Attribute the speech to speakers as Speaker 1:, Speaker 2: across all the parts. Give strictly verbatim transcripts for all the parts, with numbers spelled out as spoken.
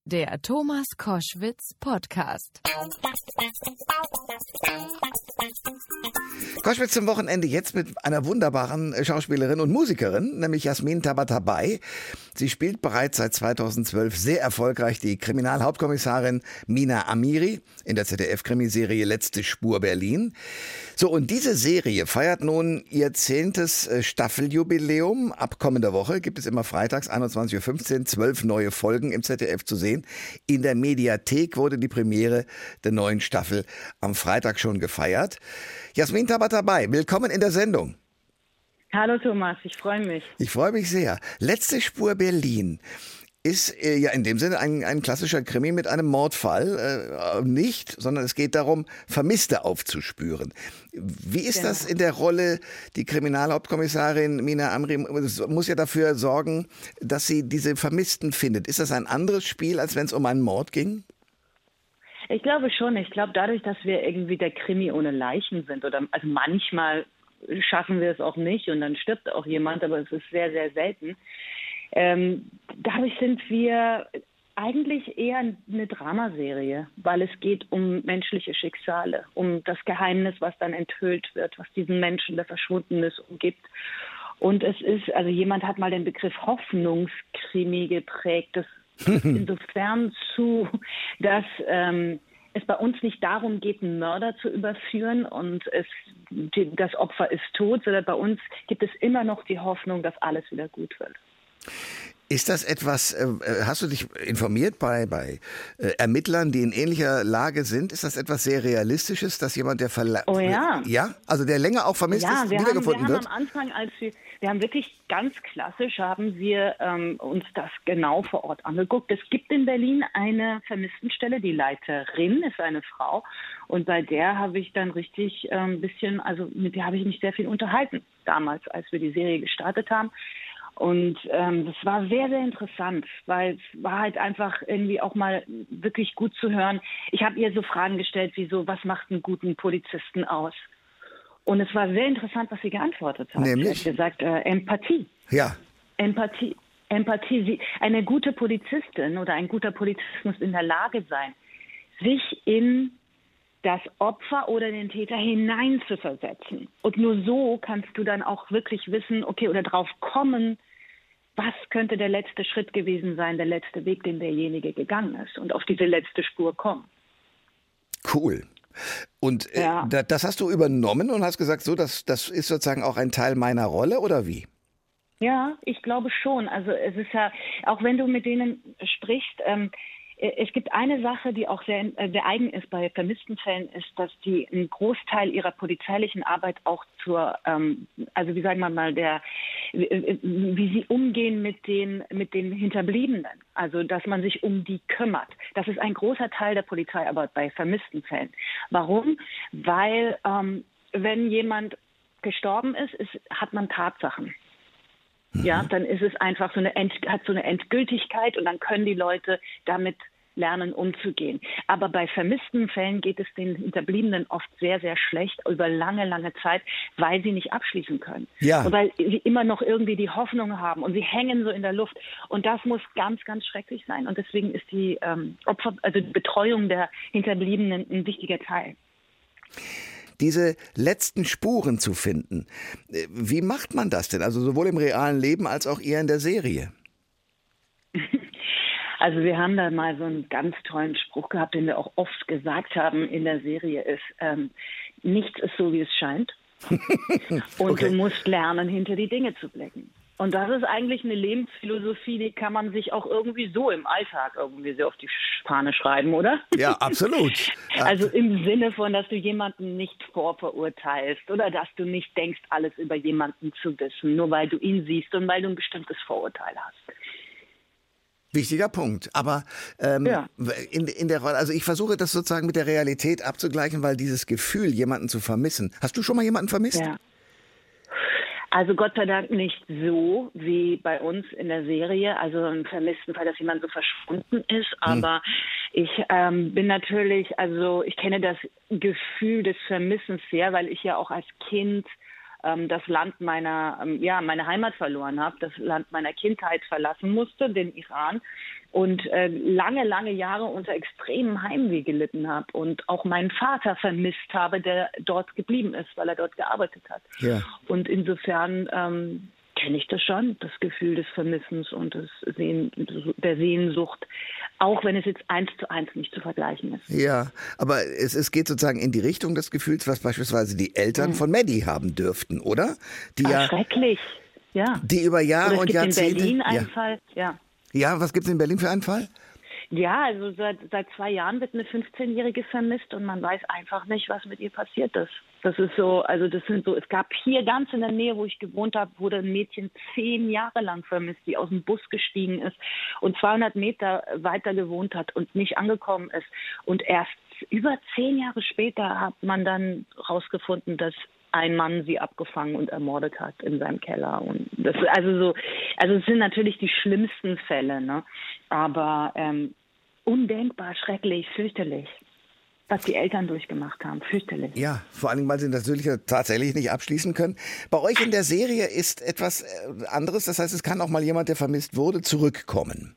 Speaker 1: Der Thomas Koschwitz Podcast.
Speaker 2: Koschwitz zum Wochenende jetzt mit einer wunderbaren Schauspielerin und Musikerin, nämlich Yasmin Tabatabai. Sie spielt bereits seit zweitausendzwölf sehr erfolgreich die Kriminalhauptkommissarin Mina Amiri in der Z D F-Krimiserie Letzte Spur Berlin. So, und diese Serie feiert nun ihr zehntes Staffeljubiläum. Ab kommender Woche gibt es immer freitags einundzwanzig Uhr fünfzehn zwölf neue Folgen im Z D F zu sehen. In der Mediathek wurde die Premiere der neuen Staffel am Freitag schon gefeiert. Yasmin Tabatabai, willkommen in der Sendung.
Speaker 3: Hallo Thomas, ich freue mich.
Speaker 2: Ich freue mich sehr. Letzte Spur Berlin ist äh, ja in dem Sinne ein, ein klassischer Krimi mit einem Mordfall. Äh, nicht, sondern es geht darum, Vermisste aufzuspüren. Wie ist genau. das in der Rolle, die Kriminalhauptkommissarin Mina Amiri muss ja dafür sorgen, dass sie diese Vermissten findet. Ist das ein anderes Spiel, als wenn es um einen Mord ging?
Speaker 3: Ich glaube schon. Ich glaube, dadurch, dass wir irgendwie der Krimi ohne Leichen sind, oder also manchmal schaffen wir es auch nicht und dann stirbt auch jemand, aber es ist sehr, sehr selten. Ähm, dadurch sind wir eigentlich eher eine Dramaserie, weil es geht um menschliche Schicksale, um das Geheimnis, was dann enthüllt wird, was diesen Menschen, der verschwunden ist, umgibt. Und es ist, also jemand hat mal den Begriff Hoffnungskrimi geprägt. Das ist insofern zu, dass ähm, es bei uns nicht darum geht, einen Mörder zu überführen und es, die, das Opfer ist tot, sondern bei uns gibt es immer noch die Hoffnung, dass alles wieder gut wird.
Speaker 2: Ist das etwas, äh, hast du dich informiert bei, bei äh, Ermittlern, die in ähnlicher Lage sind? Ist das etwas sehr Realistisches, dass jemand, der verla-
Speaker 3: Oh ja.
Speaker 2: Ja? Also der länger auch vermisst
Speaker 3: ja,
Speaker 2: ist,
Speaker 3: wir
Speaker 2: wiedergefunden
Speaker 3: haben, wir
Speaker 2: wird?
Speaker 3: haben am Anfang, als wir, wir haben wirklich ganz klassisch, haben wir ähm, uns das genau vor Ort angeguckt. Es gibt in Berlin eine Vermisstenstelle, die Leiterin ist eine Frau und bei der habe ich dann richtig ein ähm, bisschen, also mit der habe ich mich sehr viel unterhalten damals, als wir die Serie gestartet haben. Und ähm, das war sehr, sehr interessant, weil es war halt einfach irgendwie auch mal wirklich gut zu hören. Ich habe ihr so Fragen gestellt, wie so, was macht einen guten Polizisten aus? Und es war sehr interessant, was sie geantwortet hat.
Speaker 2: Nämlich?
Speaker 3: Sie hat gesagt, äh, Empathie.
Speaker 2: Ja.
Speaker 3: Empathie. Empathie. Sie, eine gute Polizistin oder ein guter Polizist muss in der Lage sein, sich in das Opfer oder den Täter hineinzuversetzen. Und nur so kannst du dann auch wirklich wissen, okay, oder drauf kommen, was könnte der letzte Schritt gewesen sein, der letzte Weg, den derjenige gegangen ist und auf diese letzte Spur kommen.
Speaker 2: Cool. Und äh,
Speaker 3: ja.
Speaker 2: das hast du übernommen und hast gesagt, so, das, das ist sozusagen auch ein Teil meiner Rolle, oder wie?
Speaker 3: Ja, ich glaube schon. Also es ist ja, auch wenn du mit denen sprichst, ähm, es gibt eine Sache, die auch sehr, sehr eigen ist bei vermissten Fällen, ist, dass die einen Großteil ihrer polizeilichen Arbeit auch zur, ähm, also wie sagen wir mal, der, wie sie umgehen mit den, mit den Hinterbliebenen, also dass man sich um die kümmert. Das ist ein großer Teil der Polizeiarbeit bei vermissten Fällen. Warum? Weil ähm, wenn jemand gestorben ist, ist, hat man Tatsachen. Ja, dann ist es einfach so eine End, hat so eine Endgültigkeit und dann können die Leute damit lernen, umzugehen. Aber bei vermissten Fällen geht es den Hinterbliebenen oft sehr, sehr schlecht über lange, lange Zeit, weil sie nicht abschließen können.
Speaker 2: Ja.
Speaker 3: Und weil sie immer noch irgendwie die Hoffnung haben und sie hängen so in der Luft. Und das muss ganz, ganz schrecklich sein. Und deswegen ist die ähm, Opfer, also die Betreuung der Hinterbliebenen ein wichtiger Teil.
Speaker 2: Diese letzten Spuren zu finden. Wie macht man das denn? Also sowohl im realen Leben als auch eher in der Serie?
Speaker 3: Also wir haben da mal so einen ganz tollen Spruch gehabt, den wir auch oft gesagt haben in der Serie, ist, ähm, nichts ist so, wie es scheint. Und okay. Du musst lernen, hinter die Dinge zu blicken. Und das ist eigentlich eine Lebensphilosophie, die kann man sich auch irgendwie so im Alltag irgendwie so auf die Fahne schreiben, oder?
Speaker 2: Ja, absolut.
Speaker 3: Also im Sinne von, dass du jemanden nicht vorverurteilst oder dass du nicht denkst, alles über jemanden zu wissen, nur weil du ihn siehst und weil du ein bestimmtes Vorurteil hast.
Speaker 2: Wichtiger Punkt. Aber ähm, ja. in, in der Rolle, also ich versuche das sozusagen mit der Realität abzugleichen, weil dieses Gefühl, jemanden zu vermissen. Hast du schon mal jemanden vermisst?
Speaker 3: Ja. Also Gott sei Dank nicht so wie bei uns in der Serie, also im vermissten Fall, dass jemand so verschwunden ist. Aber hm. ich ähm, bin natürlich, also ich kenne das Gefühl des Vermissens sehr, weil ich ja auch als Kind ähm, das Land meiner, ähm, ja, meine Heimat verloren habe, das Land meiner Kindheit verlassen musste, den Iran, und äh, lange, lange Jahre unter extremem Heimweh gelitten habe und auch meinen Vater vermisst habe, der dort geblieben ist, weil er dort gearbeitet hat.
Speaker 2: Ja.
Speaker 3: Und insofern ähm, kenne ich das schon, das Gefühl des Vermissens und des Sehn, der Sehnsucht, auch wenn es jetzt eins zu eins nicht zu vergleichen ist.
Speaker 2: Ja, aber es, es geht sozusagen in die Richtung des Gefühls, was beispielsweise die Eltern mhm. von Maddie haben dürften, oder? Die
Speaker 3: Ach,
Speaker 2: ja,
Speaker 3: schrecklich, ja.
Speaker 2: Die über Jahre
Speaker 3: Oder es
Speaker 2: und
Speaker 3: gibt
Speaker 2: Jahrzehnte...
Speaker 3: in Berlin einen
Speaker 2: ja.
Speaker 3: Fall, ja.
Speaker 2: Ja, was gibt es in Berlin für einen Fall?
Speaker 3: Ja, also seit, seit zwei Jahren wird eine fünfzehnjährige vermisst und man weiß einfach nicht, was mit ihr passiert ist. Das ist so, also das sind so, es gab hier ganz in der Nähe, wo ich gewohnt habe, wurde ein Mädchen zehn Jahre lang vermisst, die aus dem Bus gestiegen ist und zweihundert Meter weiter gewohnt hat und nicht angekommen ist. Und erst über zehn Jahre später hat man dann rausgefunden, dass ein Mann sie abgefangen und ermordet hat in seinem Keller. Und das also so, also es sind natürlich die schlimmsten Fälle, ne? Aber ähm, undenkbar, schrecklich, fürchterlich, was die Eltern durchgemacht haben, fürchterlich.
Speaker 2: Ja, vor allem, weil sie natürlich tatsächlich nicht abschließen können. Bei euch in der Serie ist etwas anderes, das heißt, es kann auch mal jemand, der vermisst wurde, zurückkommen.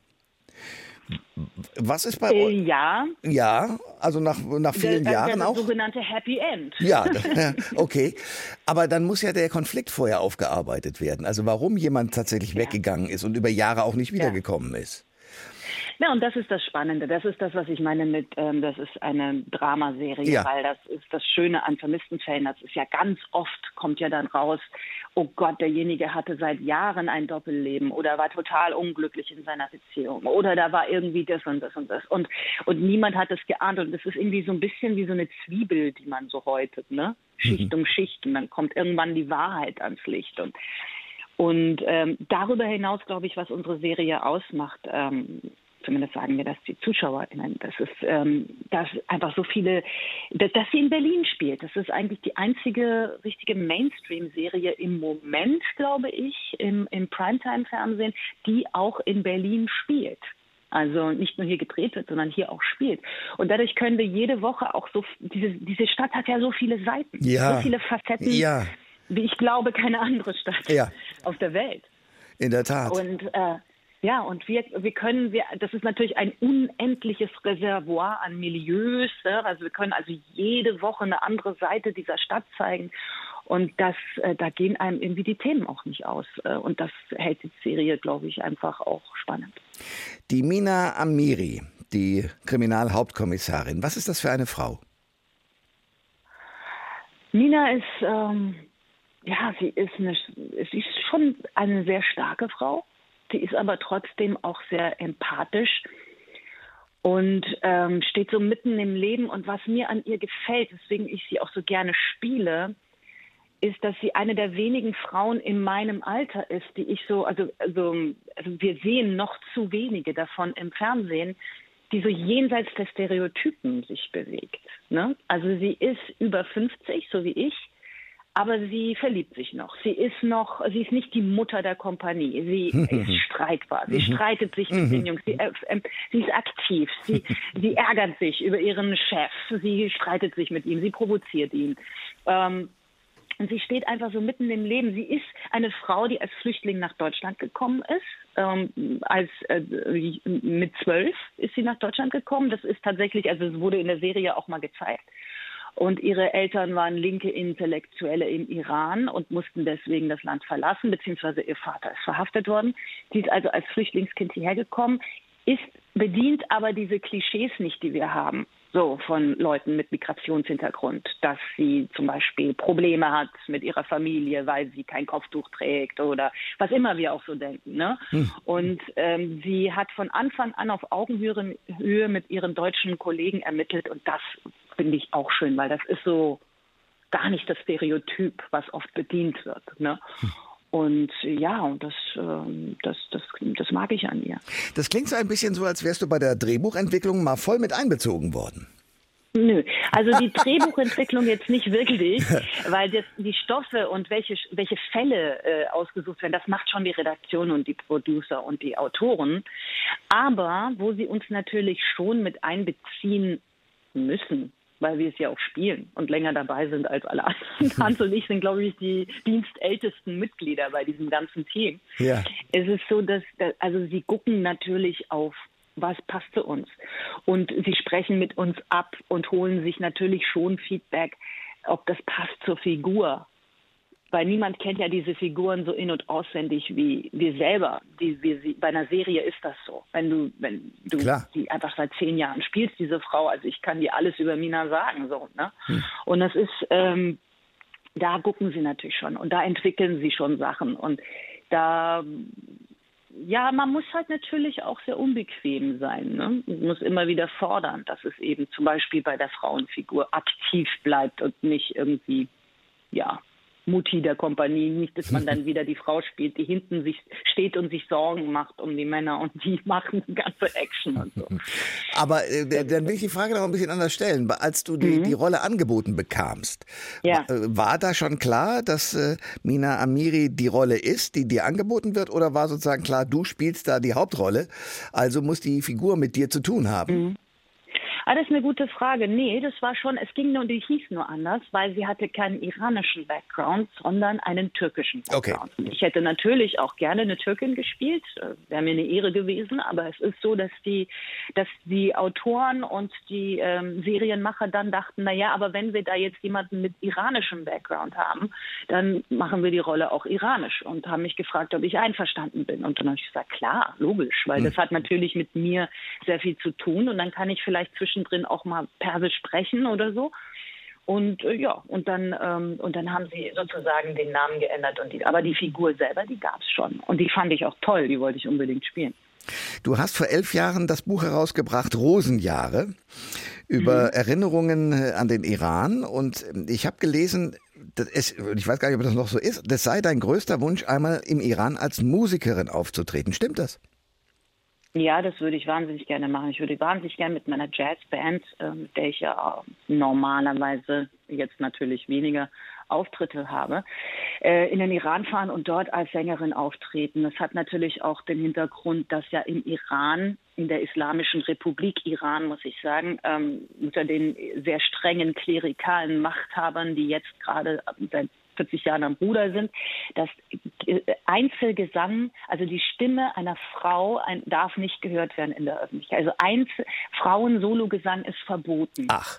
Speaker 2: Was ist bei
Speaker 3: äh,
Speaker 2: euch?
Speaker 3: Ja.
Speaker 2: Ja, also nach, nach vielen
Speaker 3: das,
Speaker 2: Jahren
Speaker 3: das
Speaker 2: auch?
Speaker 3: Das sogenannte Happy End.
Speaker 2: Ja, okay. Aber dann muss ja der Konflikt vorher aufgearbeitet werden. Also warum jemand tatsächlich ja. weggegangen ist und über Jahre auch nicht wiedergekommen ja. ist.
Speaker 3: Ja, und das ist das Spannende. Das ist das, was ich meine mit, ähm, das ist eine Dramaserie,
Speaker 2: ja.
Speaker 3: weil das ist das Schöne an vermissten Fällen. Das ist ja ganz oft, kommt ja dann raus, oh Gott, derjenige hatte seit Jahren ein Doppelleben oder war total unglücklich in seiner Beziehung oder da war irgendwie das und das und das. Und, und niemand hat es geahnt. Und das ist irgendwie so ein bisschen wie so eine Zwiebel, die man so häutet, ne? Schicht um Schicht. Und dann kommt irgendwann die Wahrheit ans Licht. Und, und ähm, darüber hinaus, glaube ich, was unsere Serie ausmacht, ähm, zumindest sagen wir das die ZuschauerInnen, das ist, ähm, dass einfach so viele, dass, dass sie in Berlin spielt. Das ist eigentlich die einzige richtige Mainstream-Serie im Moment, glaube ich, im, im Primetime-Fernsehen, die auch in Berlin spielt. Also nicht nur hier gedreht wird, sondern hier auch spielt. Und dadurch können wir jede Woche auch so, diese, diese Stadt hat ja so viele Seiten,
Speaker 2: ja.
Speaker 3: so viele Facetten,
Speaker 2: ja.
Speaker 3: wie ich glaube, keine andere Stadt
Speaker 2: ja.
Speaker 3: auf der Welt.
Speaker 2: In der Tat.
Speaker 3: Und äh, Ja, und wir, wir können, wir, das ist natürlich ein unendliches Reservoir an Milieus. Ne? Also wir können also jede Woche eine andere Seite dieser Stadt zeigen. Und das, äh, da gehen einem irgendwie die Themen auch nicht aus. Äh, und das hält die Serie, glaube ich, einfach auch spannend.
Speaker 2: Die Mina Amiri, die Kriminalhauptkommissarin, was ist das für eine Frau?
Speaker 3: Mina ist, ähm, ja, sie ist, eine, sie ist schon eine sehr starke Frau. Sie ist aber trotzdem auch sehr empathisch und ähm, steht so mitten im Leben. Und was mir an ihr gefällt, weswegen ich sie auch so gerne spiele, ist, dass sie eine der wenigen Frauen in meinem Alter ist, die ich so, also, also, also wir sehen noch zu wenige davon im Fernsehen, die so jenseits der Stereotypen sich bewegt. Ne? Also sie ist über fünfzig, so wie ich. Aber sie verliebt sich noch. Sie ist noch, sie ist nicht die Mutter der Kompanie. Sie ist streitbar. Sie streitet sich mit den Jungs. Sie, äh, äh, sie ist aktiv. Sie, sie ärgert sich über ihren Chef. Sie streitet sich mit ihm. Sie provoziert ihn. Ähm, und sie steht einfach so mitten im Leben. Sie ist eine Frau, die als Flüchtling nach Deutschland gekommen ist. Ähm, als äh, mit zwölf ist sie nach Deutschland gekommen. Das ist tatsächlich, also es wurde in der Serie auch mal gezeigt. Und ihre Eltern waren linke Intellektuelle im Iran und mussten deswegen das Land verlassen, beziehungsweise ihr Vater ist verhaftet worden. Sie ist also als Flüchtlingskind hierher gekommen, ist bedient aber diese Klischees nicht, die wir haben, so von Leuten mit Migrationshintergrund, dass sie zum Beispiel Probleme hat mit ihrer Familie, weil sie kein Kopftuch trägt oder was immer wir auch so denken. Ne? Hm. Und ähm, sie hat von Anfang an auf Augenhöhe Höhe mit ihren deutschen Kollegen ermittelt und das finde ich auch schön, weil das ist so gar nicht das Stereotyp, was oft bedient wird. Ne? Hm. Und ja, und das, das, das, das mag ich an ihr.
Speaker 2: Das klingt so ein bisschen so, als wärst du bei der Drehbuchentwicklung mal voll mit einbezogen worden.
Speaker 3: Nö, also die Drehbuchentwicklung jetzt nicht wirklich, weil das, die Stoffe und welche, welche Fälle äh, ausgesucht werden, das macht schon die Redaktion und die Producer und die Autoren. Aber wo sie uns natürlich schon mit einbeziehen müssen, weil wir es ja auch spielen und länger dabei sind als alle anderen. Hans und ich sind, glaube ich, die dienstältesten Mitglieder bei diesem ganzen Team.
Speaker 2: Ja.
Speaker 3: Es ist so, dass, also sie gucken natürlich auf, was passt zu uns. Und sie sprechen mit uns ab und holen sich natürlich schon Feedback, ob das passt zur Figur. Weil niemand kennt ja diese Figuren so in- und auswendig wie wir selber. Die, wir, bei einer Serie ist das so. Wenn du, wenn du
Speaker 2: Klar.
Speaker 3: die einfach seit zehn Jahren spielst, diese Frau, also ich kann dir alles über Mina sagen. So, ne? Hm. Und das ist, ähm, da gucken sie natürlich schon und da entwickeln sie schon Sachen. Und da, ja, man muss halt natürlich auch sehr unbequem sein. Ne? Man muss immer wieder fordern, dass es eben zum Beispiel bei der Frauenfigur aktiv bleibt und nicht irgendwie, ja, Mutti der Kompanie, nicht, dass man dann wieder die Frau spielt, die hinten sich steht und sich Sorgen macht um die Männer und die machen die ganze Action und so.
Speaker 2: Aber äh, dann will ich die Frage noch ein bisschen anders stellen. Als du die, mhm. die Rolle angeboten bekamst,
Speaker 3: ja.
Speaker 2: war, war da schon klar, dass äh, Mina Amiri die Rolle ist, die dir angeboten wird, oder war sozusagen klar, du spielst da die Hauptrolle, also muss die Figur mit dir zu tun haben?
Speaker 3: Mhm. Ah, das ist eine gute Frage. Nee, das war schon, es ging nur, die hieß nur anders, weil sie hatte keinen iranischen Background, sondern einen türkischen Background.
Speaker 2: Okay.
Speaker 3: Ich hätte natürlich auch gerne eine Türkin gespielt, wäre mir eine Ehre gewesen, aber es ist so, dass die, dass die Autoren und die ähm, Serienmacher dann dachten, na ja, aber wenn wir da jetzt jemanden mit iranischem Background haben, dann machen wir die Rolle auch iranisch und haben mich gefragt, ob ich einverstanden bin. Und dann habe ich gesagt, klar, logisch, weil hm. das hat natürlich mit mir sehr viel zu tun und dann kann ich vielleicht zwischen drin auch mal Persisch sprechen oder so. Und äh, ja, und dann ähm, und dann haben sie sozusagen den Namen geändert. Und die, aber die Figur selber, die gab es schon. Und die fand ich auch toll, die wollte ich unbedingt spielen.
Speaker 2: Du hast vor elf Jahren das Buch herausgebracht, Rosenjahre, über mhm. Erinnerungen an den Iran. Und ich habe gelesen, es, ich weiß gar nicht, ob das noch so ist, das sei dein größter Wunsch, einmal im Iran als Musikerin aufzutreten. Stimmt das?
Speaker 3: Ja, das würde ich wahnsinnig gerne machen. Ich würde wahnsinnig gerne mit meiner Jazzband, äh, mit der ich ja normalerweise jetzt natürlich weniger Auftritte habe, äh, in den Iran fahren und dort als Sängerin auftreten. Das hat natürlich auch den Hintergrund, dass ja im Iran, in der Islamischen Republik Iran, muss ich sagen, ähm, unter den sehr strengen klerikalen Machthabern, die jetzt gerade seit vierzig Jahren am Ruder sind, dass Einzelgesang, also die Stimme einer Frau ein, darf nicht gehört werden in der Öffentlichkeit. Also Einzel Frauen-Solo-Gesang ist verboten.
Speaker 2: Ach.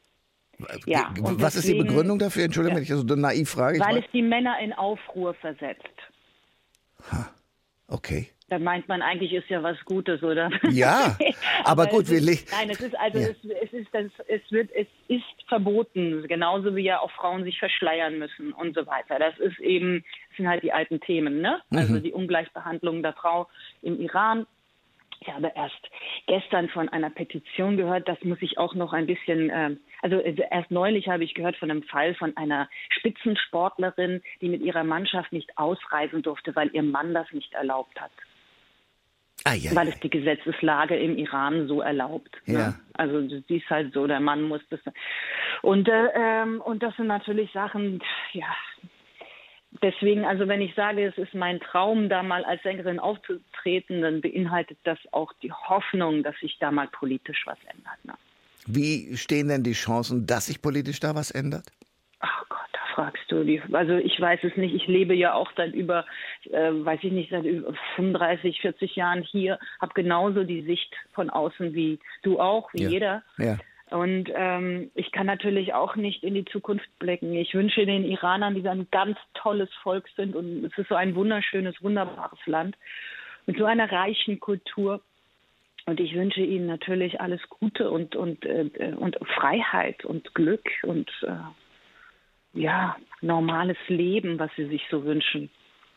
Speaker 3: Ja,
Speaker 2: was deswegen, ist die Begründung dafür? Entschuldigung, ja, wenn ich das so naiv frage.
Speaker 3: Weil es die Männer in Aufruhr versetzt.
Speaker 2: Ha, okay.
Speaker 3: Da meint man, eigentlich ist ja was Gutes, oder?
Speaker 2: Ja, aber, aber gut, wir
Speaker 3: legen. Nein, es ist also ja. es, es ist das, es wird es ist verboten, genauso wie ja auch Frauen sich verschleiern müssen und so weiter. Das ist eben, das sind halt die alten Themen, ne? Mhm. Also die Ungleichbehandlung der Frau im Iran. Ich habe erst gestern von einer Petition gehört, das muss ich auch noch ein bisschen, äh, also erst neulich habe ich gehört von einem Fall von einer Spitzensportlerin, die mit ihrer Mannschaft nicht ausreisen durfte, weil ihr Mann das nicht erlaubt hat. Ah, ja, weil es die Gesetzeslage im Iran so erlaubt.
Speaker 2: Ja.
Speaker 3: Ne? Also die ist halt so, der Mann muss das. Und, äh, ähm, und das sind natürlich Sachen, ja. Deswegen, also wenn ich sage, es ist mein Traum, da mal als Sängerin aufzutreten, dann beinhaltet das auch die Hoffnung, dass sich da mal politisch was ändert. Ne?
Speaker 2: Wie stehen denn die Chancen, dass sich politisch da was ändert?
Speaker 3: Ach Gott, da fragst du. Die, also ich weiß es nicht. Ich lebe ja auch seit über, äh, weiß ich nicht, seit über fünfunddreißig, vierzig Jahren hier, habe genauso die Sicht von außen wie du auch, wie
Speaker 2: ja.
Speaker 3: jeder.
Speaker 2: Ja.
Speaker 3: Und ähm, ich kann natürlich auch nicht in die Zukunft blicken. Ich wünsche den Iranern, die ein ganz tolles Volk sind, und es ist so ein wunderschönes, wunderbares Land mit so einer reichen Kultur. Und ich wünsche ihnen natürlich alles Gute und und äh, und Freiheit und Glück und äh, ja, normales Leben, was sie sich so wünschen.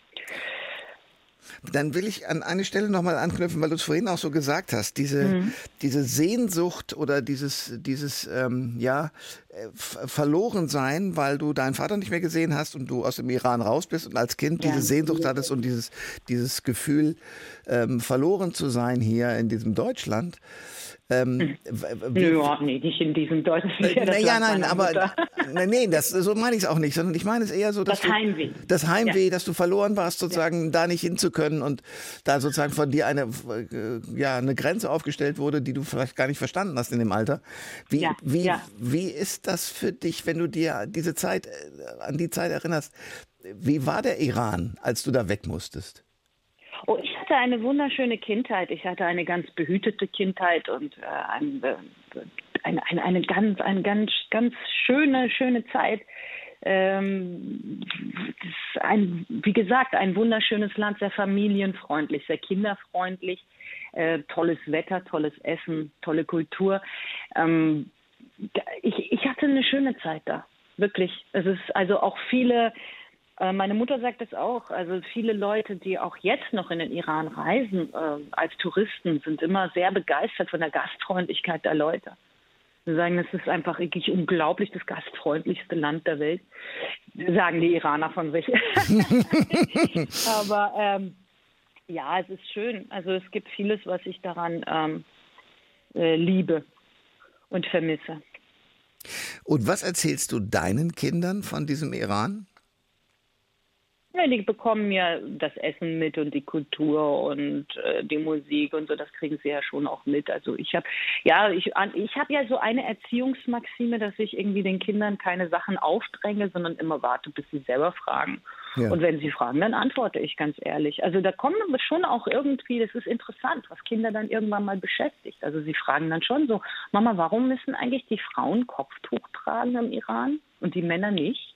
Speaker 2: Dann will ich an eine Stelle nochmal anknüpfen, weil du es vorhin auch so gesagt hast, diese, mhm. diese Sehnsucht oder dieses, dieses ähm, ja, f- verloren sein, weil du deinen Vater nicht mehr gesehen hast und du aus dem Iran raus bist und als Kind
Speaker 3: Ja.
Speaker 2: diese Sehnsucht hattest und dieses, dieses Gefühl, ähm, verloren zu sein hier in diesem Deutschland. Ähm, wie,
Speaker 3: Nö, nee, nicht in diesem deutschen
Speaker 2: äh,
Speaker 3: das
Speaker 2: naja,
Speaker 3: Land
Speaker 2: nein,
Speaker 3: meiner
Speaker 2: aber
Speaker 3: Mutter.
Speaker 2: nein, nee, das, so meine ich es auch nicht, sondern ich meine es eher so, dass
Speaker 3: Das
Speaker 2: du,
Speaker 3: Heimweh.
Speaker 2: das Heimweh,
Speaker 3: Ja.
Speaker 2: dass du verloren warst, sozusagen da nicht hinzukönnen und da sozusagen von dir eine, äh, ja, eine Grenze aufgestellt wurde, die du vielleicht gar nicht verstanden hast in dem Alter. Wie,
Speaker 3: Ja,
Speaker 2: wie,
Speaker 3: ja.
Speaker 2: wie ist das für dich, wenn du dir diese Zeit, äh, an die Zeit erinnerst? Wie war der Iran, als du da weg musstest?
Speaker 3: Oh, ich hatte eine wunderschöne Kindheit. Ich hatte eine ganz behütete Kindheit und äh, ein, äh, eine, eine, eine ganz, eine ganz, ganz schöne, schöne Zeit. Ähm, das ist ein, wie gesagt, ein wunderschönes Land, sehr familienfreundlich, sehr kinderfreundlich, äh, tolles Wetter, tolles Essen, tolle Kultur. Ähm, da- ich, ich hatte eine schöne Zeit da, wirklich. Es ist also auch viele. Meine Mutter sagt es auch, also viele Leute, die auch jetzt noch in den Iran reisen, äh, als Touristen, sind immer sehr begeistert von der Gastfreundlichkeit der Leute. Sie sagen, es ist einfach wirklich unglaublich, das gastfreundlichste Land der Welt, sagen die Iraner von sich. Aber ähm, ja, es ist schön. Also es gibt vieles, was ich daran ähm, äh, liebe und vermisse.
Speaker 2: Und was erzählst du deinen Kindern von diesem Iran?
Speaker 3: Ja, die bekommen ja das Essen mit und die Kultur und äh, die Musik und so, das kriegen sie ja schon auch mit. Also ich habe ja, ich, ich habe ja so eine Erziehungsmaxime, dass ich irgendwie den Kindern keine Sachen aufdränge, sondern immer warte, bis sie selber fragen.
Speaker 2: Ja.
Speaker 3: Und wenn sie fragen, dann antworte ich ganz ehrlich. Also da kommen aber schon auch irgendwie, das ist interessant, was Kinder dann irgendwann mal beschäftigt. Also sie fragen dann schon so, Mama, warum müssen eigentlich die Frauen Kopftuch tragen im Iran und die Männer nicht?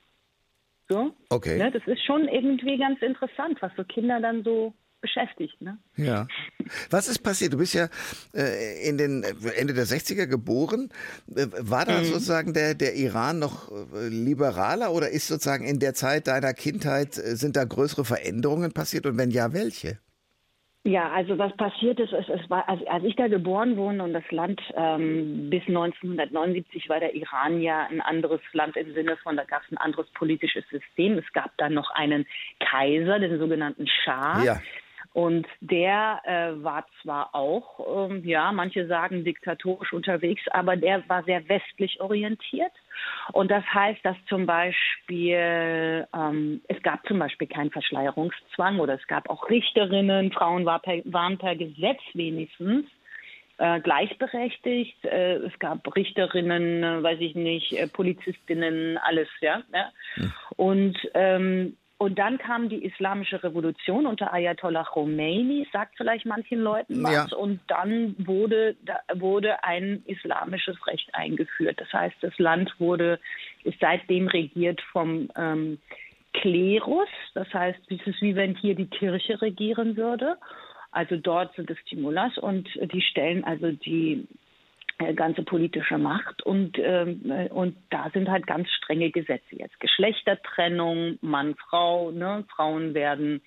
Speaker 3: So.
Speaker 2: Okay.
Speaker 3: Ne, das ist schon irgendwie ganz interessant, was so Kinder dann so beschäftigt. Ne?
Speaker 2: Ja. Was ist passiert? Du bist ja äh, in den Ende der sechziger geboren. Äh, war da
Speaker 3: Mhm.
Speaker 2: sozusagen der, der Iran noch äh, liberaler oder ist sozusagen in der Zeit deiner Kindheit, äh, sind da größere Veränderungen passiert und wenn ja, welche?
Speaker 3: Ja, also was passiert ist, es, es war, als, als ich da geboren wurde und das Land ähm, bis neunzehnhundertneunundsiebzig war der Iran ja ein anderes Land im Sinne von, da gab es ein anderes politisches System. Es gab dann noch einen Kaiser, den sogenannten Schah.
Speaker 2: Ja.
Speaker 3: Und der äh, war zwar auch, ähm, ja, manche sagen diktatorisch unterwegs, aber der war sehr westlich orientiert. Und das heißt, dass zum Beispiel, ähm, es gab zum Beispiel keinen Verschleierungszwang oder es gab auch Richterinnen, Frauen war per, waren per Gesetz wenigstens äh, gleichberechtigt. Äh, es gab Richterinnen, äh, weiß ich nicht, äh, Polizistinnen, alles, ja. ja.
Speaker 2: Hm.
Speaker 3: Und ähm, Und dann kam die Islamische Revolution unter Ayatollah Khomeini, sagt vielleicht manchen Leuten was.
Speaker 2: Ja.
Speaker 3: Und dann wurde, da wurde ein islamisches Recht eingeführt. Das heißt, das Land wurde, ist seitdem regiert vom ähm, Klerus. Das heißt, es ist wie wenn hier die Kirche regieren würde. Also dort sind es die Mullahs und die stellen also die ganze politische Macht und, ähm, und da sind halt ganz strenge Gesetze jetzt. Geschlechtertrennung, Mann, Frau, ne? Frauen werden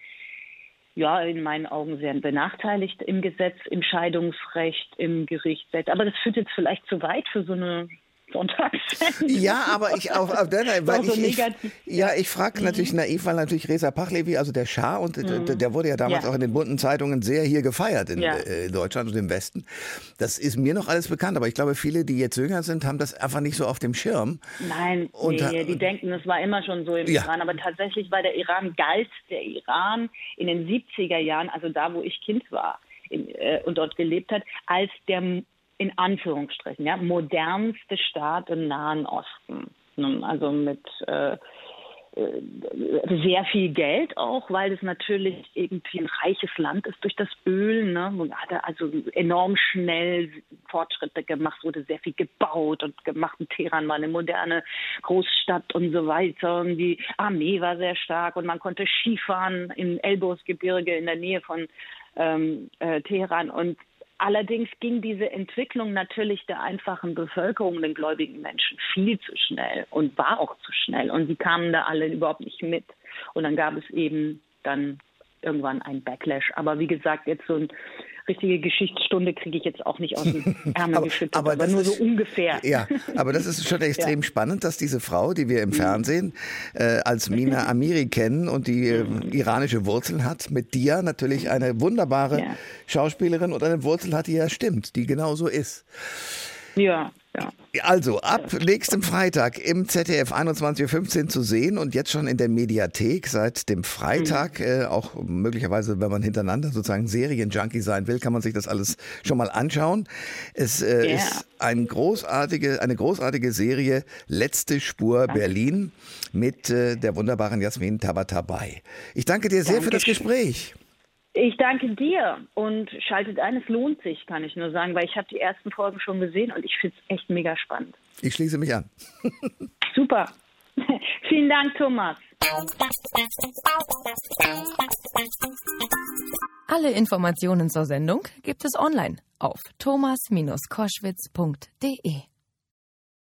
Speaker 3: ja in meinen Augen sehr benachteiligt im Gesetz, im Scheidungsrecht, im Gerichtsrecht. Aber das führt jetzt vielleicht zu weit für so eine Sonntagssendung.
Speaker 2: Ja, aber ich auch, auf der, weil
Speaker 3: so
Speaker 2: ich, ich,
Speaker 3: negativ.
Speaker 2: ja, ich frage
Speaker 3: Mhm.
Speaker 2: natürlich naiv, weil natürlich Reza Pahlavi, also der Schah, und
Speaker 3: Mhm.
Speaker 2: der, der wurde ja damals
Speaker 3: Ja.
Speaker 2: auch in den bunten Zeitungen sehr hier gefeiert in
Speaker 3: Ja.
Speaker 2: äh, Deutschland und im Westen. Das ist mir noch alles bekannt, aber ich glaube, viele, die jetzt jünger sind, haben das einfach nicht so auf dem Schirm.
Speaker 3: Nein,
Speaker 2: Und,
Speaker 3: nee, die denken, es war immer schon so im
Speaker 2: Ja.
Speaker 3: Iran. Aber tatsächlich war der Iran, galt der Iran in den siebziger Jahren, also da, wo ich Kind war in, äh, und dort gelebt hat, als der, in Anführungsstrichen, ja, modernste Staat im Nahen Osten. Nun, also mit äh, äh, sehr viel Geld auch, weil es natürlich irgendwie ein reiches Land ist durch das Öl. Ne? Man hat also enorm schnell Fortschritte gemacht, wurde sehr viel gebaut und gemacht. Und Teheran war eine moderne Großstadt und so weiter. Und die Armee war sehr stark und man konnte Skifahren im Elbosgebirge in der Nähe von ähm, äh, Teheran. Und allerdings ging diese Entwicklung natürlich der einfachen Bevölkerung, den gläubigen Menschen, viel zu schnell und war auch zu schnell. Und sie kamen da alle überhaupt nicht mit. Und dann gab es eben dann irgendwann einen Backlash. Aber wie gesagt, jetzt so ein richtige Geschichtsstunde kriege ich jetzt auch nicht aus dem Ärmel geschüttelt,
Speaker 2: aber, aber,
Speaker 3: aber nur
Speaker 2: ist,
Speaker 3: so ungefähr.
Speaker 2: Ja, aber das ist schon extrem ja. spannend, dass diese Frau, die wir im Fernsehen äh, als Mina Amiri kennen und die äh, iranische Wurzeln hat, mit dir natürlich eine wunderbare ja. Schauspielerin und eine Wurzel hat, die ja stimmt, die genau so ist.
Speaker 3: Ja, ja.
Speaker 2: Also, ab nächstem Freitag im Z D F einundzwanzig Uhr fünfzehn zu sehen und jetzt schon in der Mediathek seit dem Freitag, mhm. äh, auch möglicherweise, wenn man hintereinander sozusagen Serienjunkie sein will, kann man sich das alles schon mal anschauen. Es äh, yeah. ist ein großartige, eine großartige Serie, Letzte Spur danke. Berlin mit äh, der wunderbaren Jasmin Tabatabai. Ich danke dir sehr danke für das Gespräch.
Speaker 3: Ich danke dir und schaltet ein, es lohnt sich, kann ich nur sagen, weil ich habe die ersten Folgen schon gesehen und ich finde es echt mega spannend.
Speaker 2: Ich schließe mich an.
Speaker 3: Super. Vielen Dank, Thomas.
Speaker 1: Alle Informationen zur Sendung gibt es online auf thomas Bindestrich koschwitz punkt de.